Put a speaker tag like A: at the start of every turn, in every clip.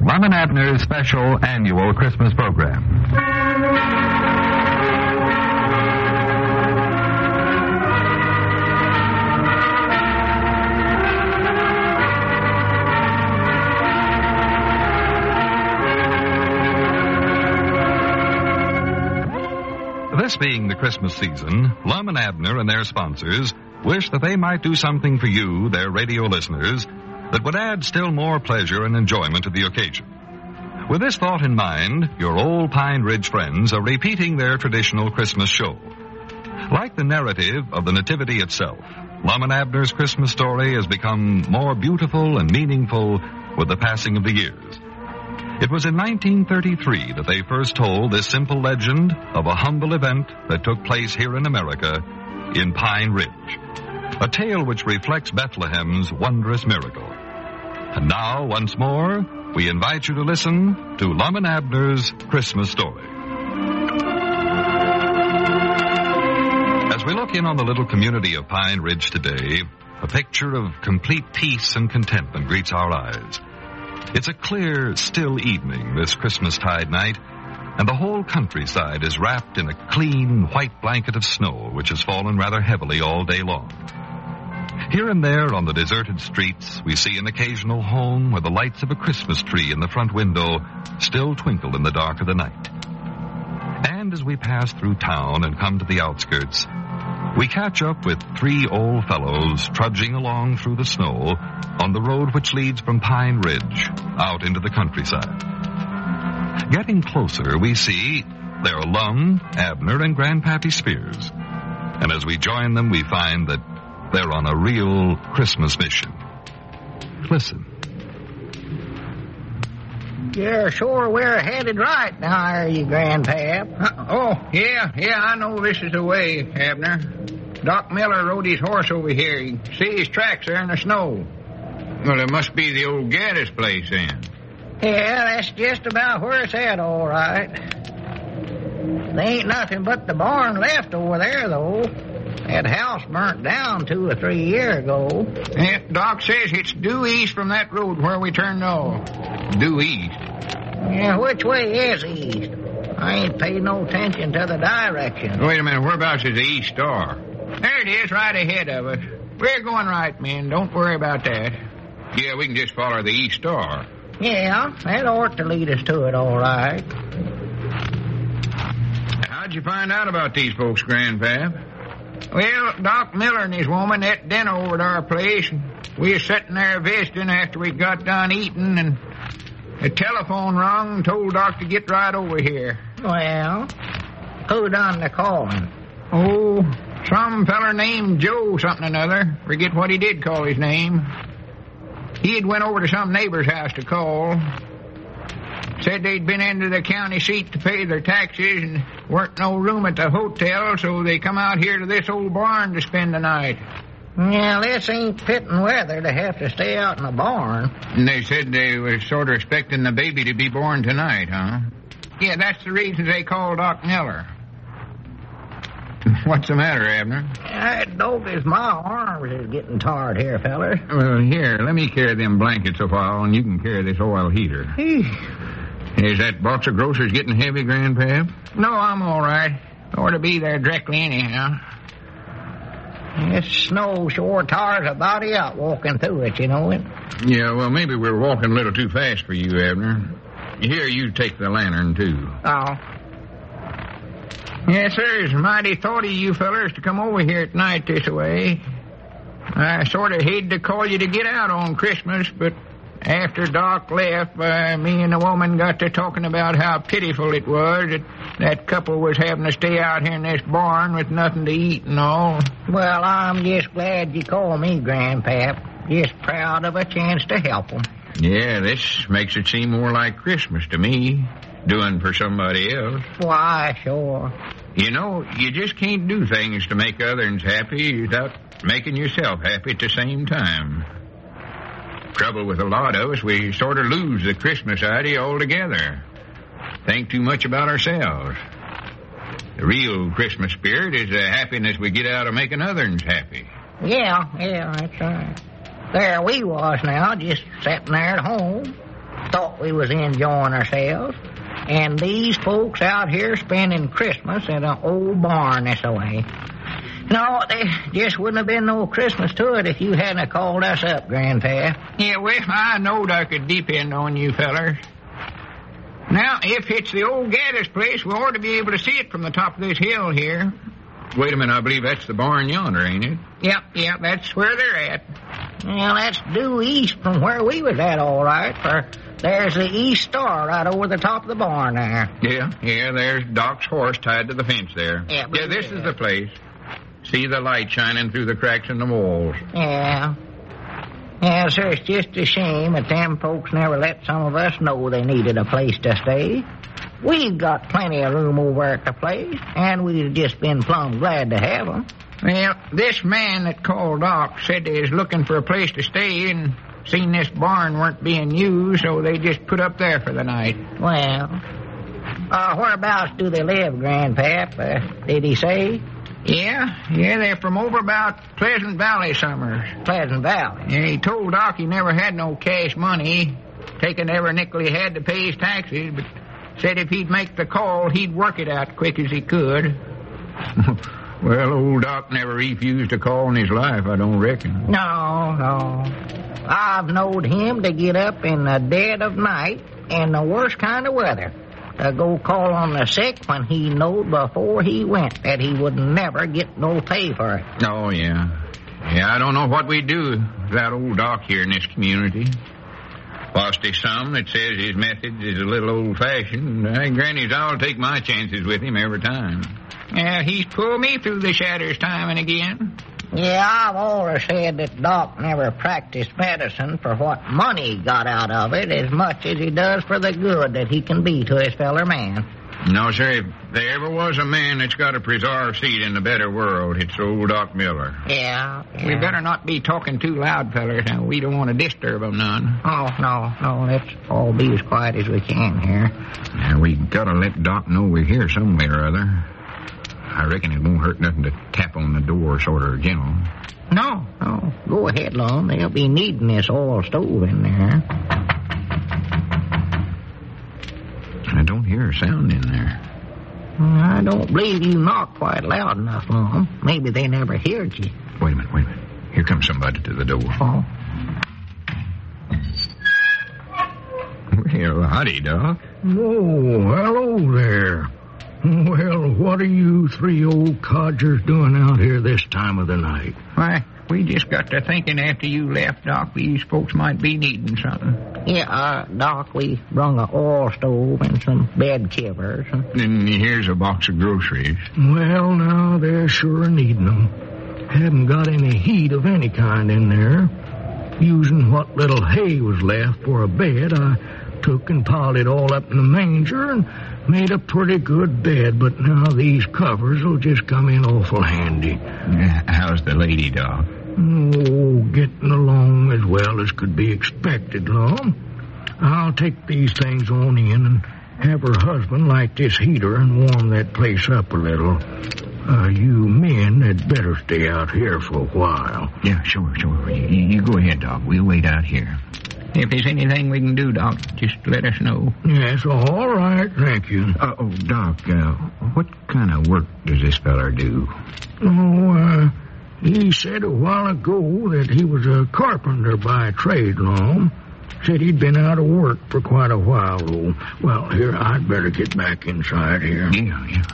A: Lum and Abner's special annual Christmas program. This being the Christmas season, Lum and Abner and their sponsors wish that they might do something for you, their radio listeners, that would add still more pleasure and enjoyment to the occasion. With this thought in mind, your old Pine Ridge friends are repeating their traditional Christmas show. Like the narrative of the Nativity itself, Lum and Abner's Christmas story has become more beautiful and meaningful with the passing of the years. It was in 1933 that they first told this simple legend of a humble event that took place here in America, in Pine Ridge. A tale which reflects Bethlehem's wondrous miracle. And now, once more, we invite you to listen to Lum and Abner's Christmas story. As we look in on the little community of Pine Ridge today, a picture of complete peace and contentment greets our eyes. It's a clear, still evening this Christmastide night, and the whole countryside is wrapped in a clean, white blanket of snow which has fallen rather heavily all day long. Here and there on the deserted streets, we see an occasional home where the lights of a Christmas tree in the front window still twinkle in the dark of the night. And as we pass through town and come to the outskirts, we catch up with three old fellows trudging along through the snow on the road which leads from Pine Ridge out into the countryside. Getting closer, we see they're Lum, Abner, and Grandpappy Spears. And as we join them, we find that they're on a real Christmas mission. Listen.
B: Yeah, sure, we're headed right now, are you, Grandpap?
C: Yeah, I know this is the way, Abner. Doc Miller rode his horse over here. You can see his tracks there in the snow. Well, it must be the old Gaddis place, then.
B: Yeah, that's just about where it's at, all right. There ain't nothing but the barn left over there, though. That house burnt down 2 or 3 years ago.
C: Yeah, Doc says it's due east from that road where we turned off. Due east?
B: Yeah, which way is east? I ain't paid no attention to the direction.
C: Wait a minute, whereabouts is the East Star? There it is, right ahead of us. We're going right, men. Don't worry about that. Yeah, we can just follow the East Star.
B: Yeah, that ought to lead us to it, all right.
C: How'd you find out about these folks, Grandpap? Well, Doc Miller and his woman ate dinner over at our place, and we were sitting there visiting after we got done eating, and the telephone rung and told Doc to get right over here.
B: Well, who done the calling?
C: Oh, some feller named Joe something or another. Forget what he did call his name. He had went over to some neighbor's house to call. Said they'd been into the county seat to pay their taxes and weren't no room at the hotel, so they come out here to this old barn to spend the night.
B: Yeah, this ain't fitting weather to have to stay out in a barn.
C: And they said they were sort of expecting the baby to be born tonight, huh? Yeah, that's the reason they called Doc Miller. What's the matter, Abner?
B: That dog is my arms is getting tired here, feller.
C: Well, here, let me carry them blankets a while, and you can carry this oil heater. Is that box of groceries getting heavy, Grandpap? No, I'm all right. Ought to be there directly anyhow.
B: This snow sure tires a body out walking through it, you know it.
C: Yeah, well, maybe we're walking a little too fast for you, Abner. Here, you take the lantern, too.
B: Oh.
C: Yes, sir, it's mighty thought of you fellers to come over here at night this way. I sort of hate to call you to get out on Christmas, but after Doc left, me and the woman got to talking about how pitiful it was that couple was having to stay out here in this barn with nothing to eat and all.
B: Well, I'm just glad you called me, Grandpap. Just proud of a chance to help them.
C: Yeah, this makes it seem more like Christmas to me, doing for somebody else.
B: Why, sure.
C: You know, you just can't do things to make others happy without making yourself happy at the same time. Trouble with a lot of us, we sort of lose the Christmas idea altogether. Think too much about ourselves. The real Christmas spirit is the happiness we get out of making others happy.
B: Yeah, that's right. There we was now, just sitting there at home. thought we was enjoying ourselves. And these folks out here spending Christmas in an old barn this way. No, there just wouldn't have been no Christmas to it if you hadn't called us up, Grandpa.
C: Yeah, well, I knowed I could depend on you fellers. Now, if it's the old Gaddis place, we ought to be able to see it from the top of this hill here. Wait a minute, I believe that's the barn yonder, ain't it? Yep, that's where they're at.
B: Well, that's due east from where we was at, all right, for there's the East Star right over the top of the barn there.
C: Yeah, there's Doc's horse tied to the fence there.
B: Yeah,
C: this is the place. See the light shining through the cracks in the walls.
B: Yeah. Yeah, sir, it's just a shame that them folks never let some of us know they needed a place to stay. We've got plenty of room over at the place, and we've just been plumb glad to have 'em.
C: Well, this man that called Doc said they was looking for a place to stay and seen this barn weren't being used, so they just put up there for the night.
B: Well, whereabouts do they live, Grandpap? Did he say?
C: Yeah, they're from over about Pleasant Valley, Summers.
B: Pleasant Valley?
C: Yeah, he told Doc he never had no cash money, taking every nickel he had to pay his taxes, but said if he'd make the call, he'd work it out quick as he could. Well, old Doc never refused a call in his life, I don't reckon.
B: No. I've knowed him to get up in the dead of night in the worst kind of weather to go call on the sick when he knowed before he went that he would never get no pay for it.
C: Oh, yeah. Yeah, I don't know what we'd do without old Doc here in this community. Whilst there's some that says his methods is a little old-fashioned, granny's I'll take my chances with him every time. Yeah, he's pulled me through the shadders time and again.
B: Yeah, I've always said that Doc never practiced medicine for what money he got out of it as much as he does for the good that he can be to his feller man.
C: No, sir, if there ever was a man that's got a preserved seat in the better world, it's old Doc Miller.
B: Yeah.
C: We better not be talking too loud, fellers. Now, we don't want to disturb 'em none.
B: Oh, no, let's all be as quiet as we can here.
C: Yeah, we gotta let Doc know we're here some way or other. I reckon it won't hurt nothing to tap on the door sort of gentle.
B: No. Go ahead, Lum. They'll be needing this oil stove in there.
C: I don't hear a sound in there.
B: I don't believe you knocked quite loud enough, Lum. Maybe they never heard you.
C: Wait a minute. Here comes somebody to the door.
B: Oh.
C: Well, howdy, Doc.
D: Oh, hello there. Well, what are you three old codgers doing out here this time of the night?
C: Why, we just got to thinking after you left, Doc, these folks might be needing something.
B: Yeah, Doc, we brung a oil stove and some bed covers.
C: And here's a box of groceries.
D: Well, now, they're sure needing them. Haven't got any heat of any kind in there. Using what little hay was left for a bed, I took and piled it all up in the manger and made a pretty good bed, but now these covers will just come in awful handy.
C: How's the lady, Doc?
D: Oh, getting along as well as could be expected, Lum. I'll take these things on in and have her husband light this heater and warm that place up a little. You men had better stay out here for a while.
C: Yeah, sure. You go ahead, Doc. We'll wait out here. If there's anything we can do, Doc, just let us know.
D: Yes, all right, thank you.
C: Doc, what kind of work does this feller do?
D: He said a while ago that he was a carpenter by trade, Lum. Said he'd been out of work for quite a while, though. Well, here, I'd better get back inside here.
C: Yeah.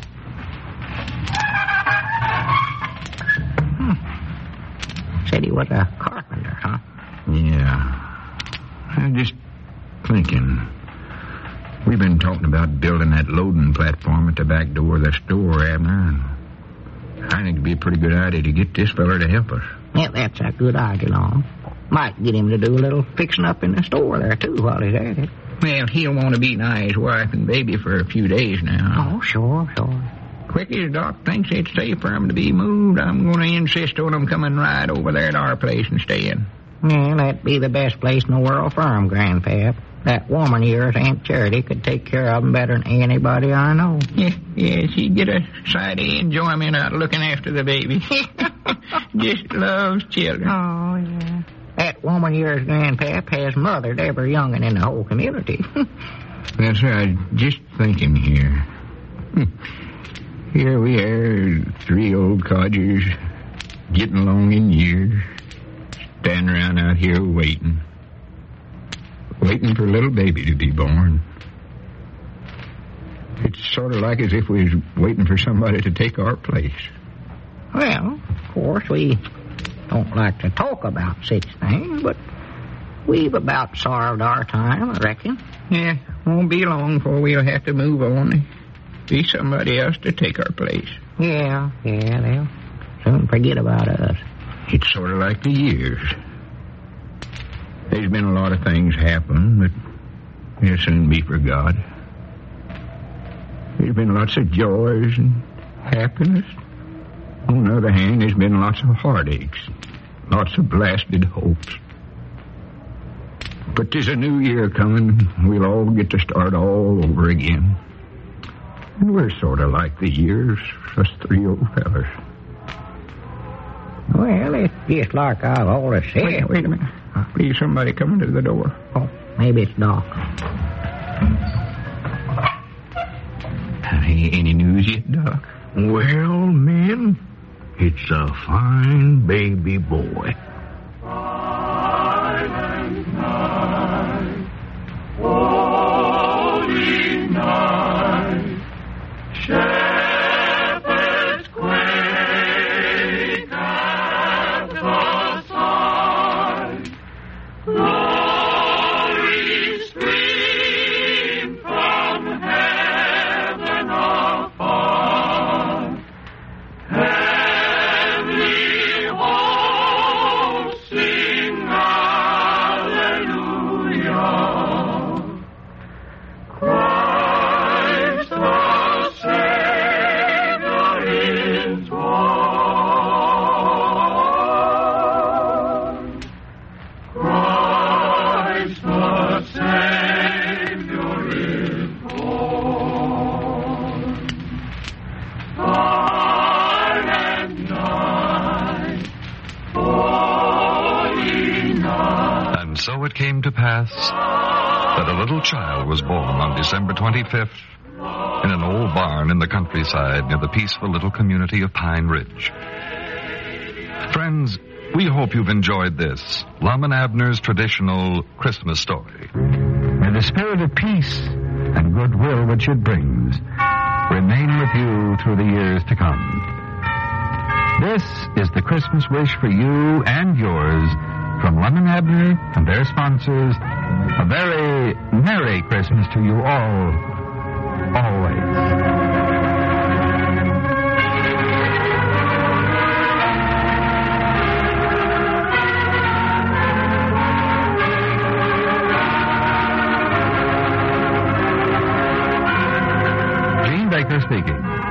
B: Said he was a carpenter, huh?
C: Yeah. I'm just thinking. We've been talking about building that loading platform at the back door of the store, Abner, and I think it'd be a pretty good idea to get this feller to help us.
B: Yeah, that's a good idea, Lum. Might get him to do a little fixing up in the store there, too, while he's at it.
C: Well, he'll want to be nigh his wife and baby for a few days now.
B: Oh, sure.
C: Quick as Doc thinks it's safe for him to be moved, I'm going to insist on him coming right over there at our place and staying.
B: Yeah, that'd be the best place in the world for him, Grandpap. That woman of yours, Aunt Charity, could take care of him better than anybody I know.
C: Yeah, she'd get a sight of enjoyment out of looking after the baby. Just loves children.
B: Oh, yeah. That woman yours, Grandpap, has mothered every young'un in the whole community.
C: That's right. Just thinking here. Here we are, 3 old codgers, getting along in years, standing around out here waiting for a little baby to be born. It's sort of like as if we was waiting for somebody to take our place.
B: Well, of course, we don't like to talk about such things, but we've about served our time, I reckon.
C: Yeah, won't be long before we'll have to move on. Be somebody else to take our place.
B: Yeah, they'll soon forget about us.
C: It's sort of like the years. There's been a lot of things happen, but they'll soon be forgot. There's been lots of joys and happiness. On the other hand, there's been lots of heartaches, lots of blasted hopes. But there's a new year coming. We'll all get to start all over again. And we're sort of like the years, us 3 old fellers.
B: Well, it's just like I've always said.
C: Wait a minute. I believe somebody coming to the door.
B: Oh, maybe it's Doc.
C: Any news yet, Doc?
D: Well, men, it's a fine baby boy.
E: Silent night, holy night, shepherds quake at the sight, glory stream from heaven afar, heavenly hosts sing hallelujah. Christ the Savior is born. Christ the Savior is born. Silent night, holy night.
A: And so it came to pass that a little child was born on December 25th in an old barn in the countryside near the peaceful little community of Pine Ridge. Friends, we hope you've enjoyed this, Lum and Abner's traditional Christmas story.
F: May the spirit of peace and goodwill which it brings remain with you through the years to come. This is the Christmas wish for you and yours from Lum and Abner and their sponsors. A very Merry Christmas to you all, always. Gene Baker speaking.